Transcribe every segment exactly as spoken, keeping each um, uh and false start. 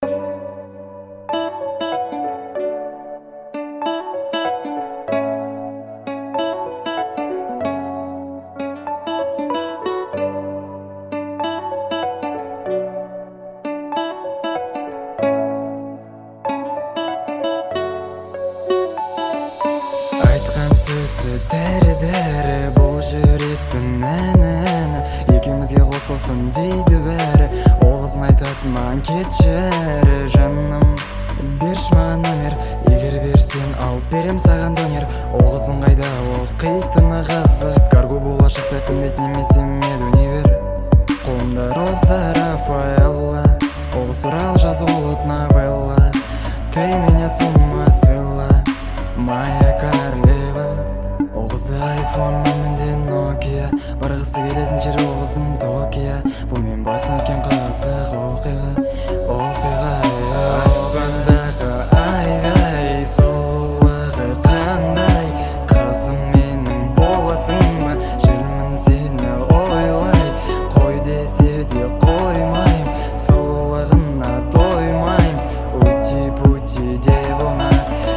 Сөзі дәрі-дәрі, бұл жүректің әні, екеумізге қосылсын дейді бәрі. Оғызын айтатын маған кетшері, жаным берші маған номер, егер берсең алып берем саған донер. Оғызың қайда, ол қитыны қызық, карго болашақта кімет немесе медунивер. Қолында роза Рафаэлла, Оғыз туралы жазылып новелла. Ты меня с ума свела, моя королева. Оғызы айфон, менде Nokia, барғысы келетін жер Оғызым Токио. Бұл мен басым өткен қызық оқиға, оқиға. Аспандағы айдай, сұлулығы қандай, қызым менің боласың ба, жүрмін сені ойлай. Қой десе де қоймайым, сұлулығына тоймайым. Ути-пути деп оны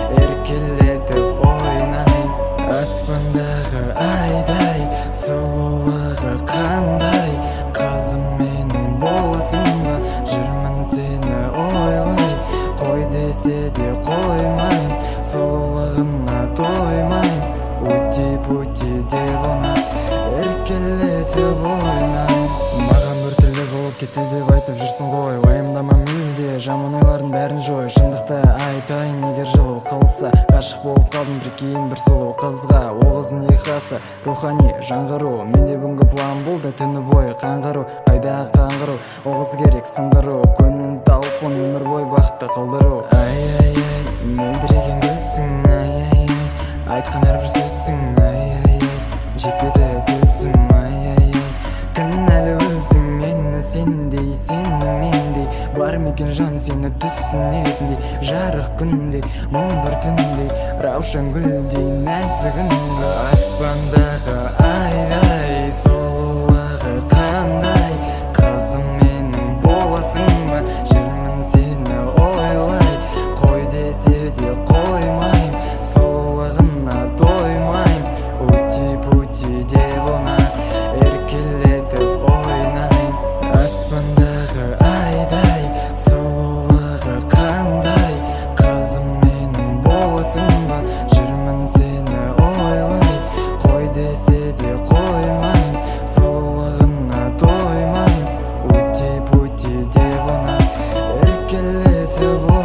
еркелетіп ойнайым. Аспандағы айдай, сұлулығы қандай, қызым менің боласың ба, жүрмін сені ойлай. Қой десе де қоймайым, сұлулығына тоймайым. Ути-пути деп оны еркелетіп ойнайым. Маған бір түрлі болып кетті деп айтып жүрсің ғой, уайымдама мүлде, жаман ойлардың бәрін жой. Шындықты айтайын, егер жылу қылса, ғашық болып қалдым бір кейін бір сұлу қызға. Оғыздың екіқасы, рухани жаңғыру, менде бүгінгі план болды, түні бойы қаңғыру. Қайдағы қаңғыру, Оғыз керек сындыру, көңілін тауып оны өмір бойы бақытты қылдыру. Ай-ай-ай, мөлдіреген көзсің, ай-ай-ай, айтқан әрбір сөзсің, ай-ай-ай, жетпеді төзім, ай-ай-ай. Кінәлі өзің мені сендей, сені мендей, бар мекен жан сені түсінетіндей, жарық күндей, мұң бір түндей, раушан гүлдей нәзігіңді. Аспандағы айдай, сұлулығы қандай, қызым менің боласың ба, жүрмін сені ойлай. Қой десе де қоймайым, сұлулығына тоймайым. Ути-пути деп оны еркелетіп ойнайым. Аспандағы айдай, сұлулығы қандай, қызым менің боласың ба, жүрмін сені ойлай. Қой десе де қоймайым, сұлулығына тоймайым. Ути-пути деп оны еркелетіп